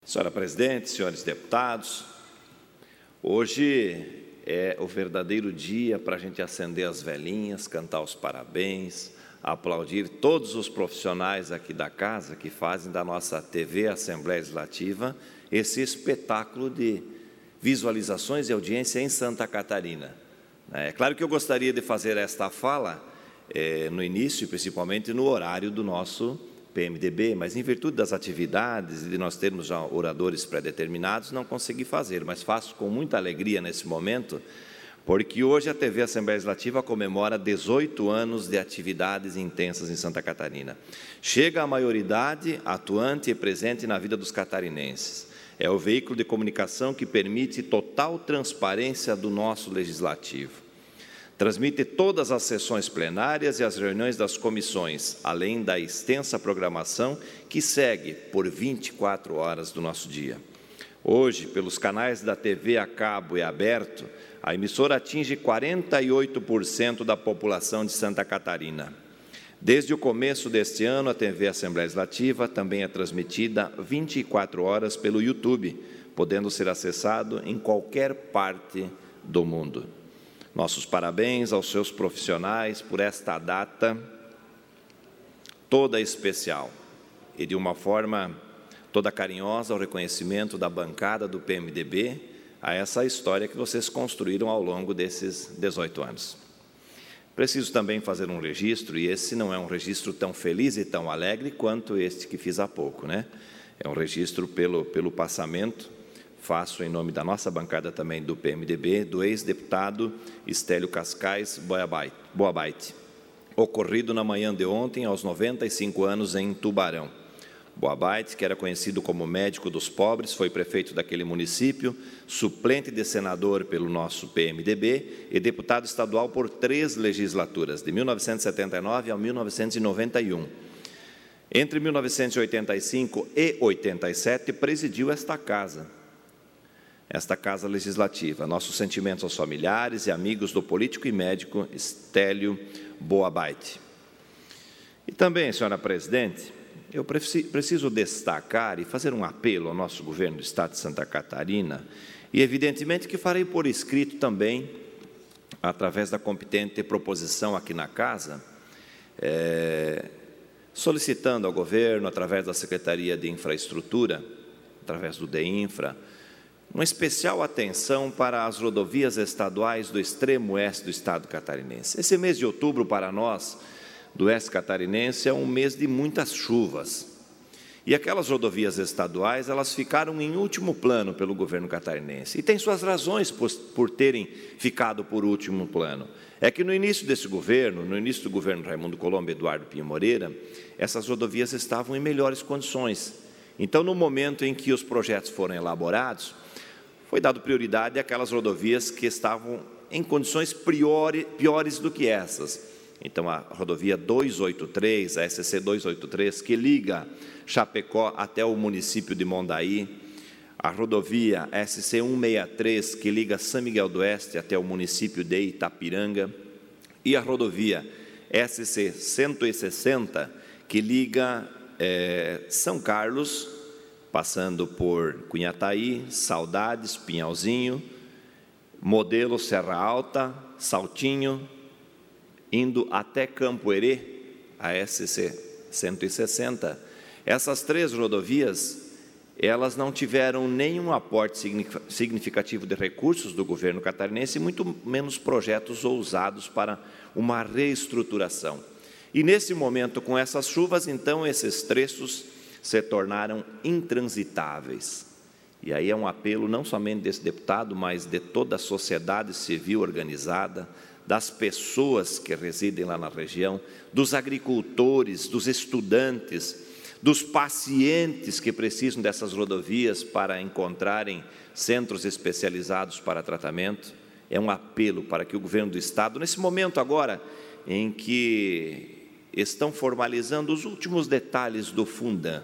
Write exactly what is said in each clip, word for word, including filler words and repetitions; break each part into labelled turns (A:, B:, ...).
A: Senhora Presidente, senhores deputados, hoje é o verdadeiro dia para a gente acender as velhinhas, cantar os parabéns, aplaudir todos os profissionais aqui da casa que fazem da nossa T V Assembleia Legislativa esse espetáculo de visualizações e audiência em Santa Catarina. É claro que eu gostaria de fazer esta fala é, no início, principalmente no horário do nosso P M D B, mas em virtude das atividades e de nós termos já oradores pré-determinados, não consegui fazer, mas faço com muita alegria nesse momento, porque hoje a T V Assembleia Legislativa comemora dezoito anos de atividades intensas em Santa Catarina. Chega à maioridade atuante e presente na vida dos catarinenses. É o veículo de comunicação que permite total transparência do nosso Legislativo. Transmite todas as sessões plenárias e as reuniões das comissões, além da extensa programação que segue por vinte e quatro horas do nosso dia. Hoje, pelos canais da T V a cabo e aberto, a emissora atinge quarenta e oito por cento da população de Santa Catarina. Desde o começo deste ano, a T V Assembleia Legislativa também é transmitida vinte e quatro horas pelo YouTube, podendo ser acessado em qualquer parte do mundo. Nossos parabéns aos seus profissionais por esta data toda especial e, de uma forma toda carinhosa, o reconhecimento da bancada do P M D B a essa história que vocês construíram ao longo desses dezoito anos. Preciso também fazer um registro, e esse não é um registro tão feliz e tão alegre quanto este que fiz há pouco, né? É um registro pelo, pelo passamento. Faço em nome da nossa bancada também do P M D B, do ex-deputado Estélio Cascais Boabait, ocorrido na manhã de ontem, aos noventa e cinco anos, em Tubarão. Boabait, que era conhecido como médico dos pobres, foi prefeito daquele município, suplente de senador pelo nosso P M D B e deputado estadual por três legislaturas, de mil novecentos e setenta e nove a mil novecentos e noventa e um. Entre mil novecentos e oitenta e cinco e oitenta e sete, presidiu esta casa. Esta Casa Legislativa. Nossos sentimentos aos familiares e amigos do político e médico Estélio Boabait. E também, senhora Presidente, eu preciso destacar e fazer um apelo ao nosso governo do Estado de Santa Catarina, e evidentemente que farei por escrito também, através da competente proposição aqui na Casa, é, solicitando ao governo, através da Secretaria de Infraestrutura, através do DEINFRA, uma especial atenção para as rodovias estaduais do extremo oeste do estado catarinense. Esse mês de outubro, para nós, do oeste catarinense, é um mês de muitas chuvas. E aquelas rodovias estaduais, elas ficaram em último plano pelo governo catarinense. E tem suas razões por, por terem ficado por último plano. É que no início desse governo, no início do governo Raimundo Colombo e Eduardo Pinho Moreira, essas rodovias estavam em melhores condições. Então, no momento em que os projetos foram elaborados, foi dado prioridade àquelas rodovias que estavam em condições priori, piores do que essas. Então, a rodovia duzentos e oitenta e três, a S C duzentos e oitenta e três, que liga Chapecó até o município de Mondaí, a rodovia S C cento e sessenta e três, que liga São Miguel do Oeste até o município de Itapiranga, e a rodovia S C cento e sessenta, que liga é, São Carlos, passando por Cunhataí, Saudades, Pinhalzinho, Modelo, Serra Alta, Saltinho, indo até Campo Herê, a S C cento e sessenta. Essas três rodovias, elas não tiveram nenhum aporte significativo de recursos do governo catarinense, muito menos projetos ousados para uma reestruturação. E nesse momento, com essas chuvas, então, esses trechos se tornaram intransitáveis. E aí é um apelo não somente desse deputado, mas de toda a sociedade civil organizada, das pessoas que residem lá na região, dos agricultores, dos estudantes, dos pacientes que precisam dessas rodovias para encontrarem centros especializados para tratamento. É um apelo para que o governo do Estado, nesse momento agora em que estão formalizando os últimos detalhes do Fundan.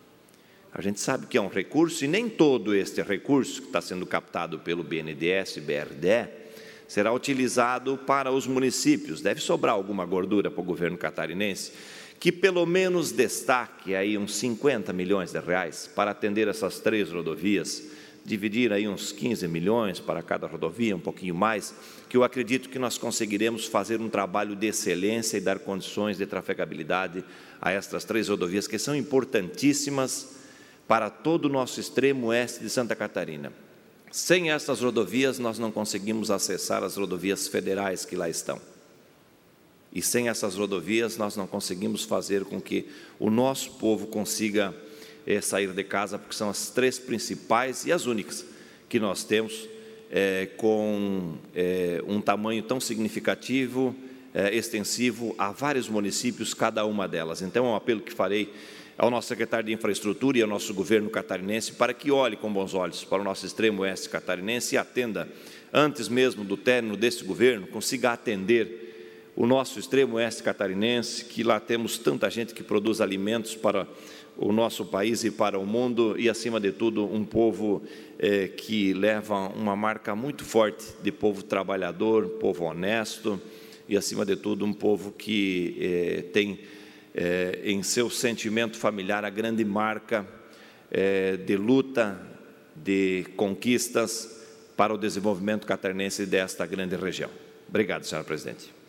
A: A gente sabe que é um recurso, e nem todo este recurso que está sendo captado pelo B N D E S e B R D E será utilizado para os municípios. Deve sobrar alguma gordura para o governo catarinense, que pelo menos destaque aí uns cinquenta milhões de reais para atender essas três rodovias, dividir aí uns quinze milhões para cada rodovia, um pouquinho mais, que eu acredito que nós conseguiremos fazer um trabalho de excelência e dar condições de trafegabilidade a estas três rodovias, que são importantíssimas para todo o nosso extremo oeste de Santa Catarina. Sem essas rodovias, nós não conseguimos acessar as rodovias federais que lá estão. E sem essas rodovias, nós não conseguimos fazer com que o nosso povo consiga é, sair de casa, porque são as três principais e as únicas que nós temos, é, com é, um tamanho tão significativo, é, extensivo a vários municípios, cada uma delas. Então, é um apelo que farei ao nosso secretário de Infraestrutura e ao nosso governo catarinense para que olhe com bons olhos para o nosso extremo oeste catarinense e atenda, antes mesmo do término desse governo, consiga atender o nosso extremo oeste catarinense, que lá temos tanta gente que produz alimentos para o nosso país e para o mundo, e, acima de tudo, um povo eh, que leva uma marca muito forte de povo trabalhador, povo honesto, e, acima de tudo, um povo que eh, tem eh, em seu sentimento familiar a grande marca eh, de luta, de conquistas para o desenvolvimento catarinense desta grande região. Obrigado, senhora presidente.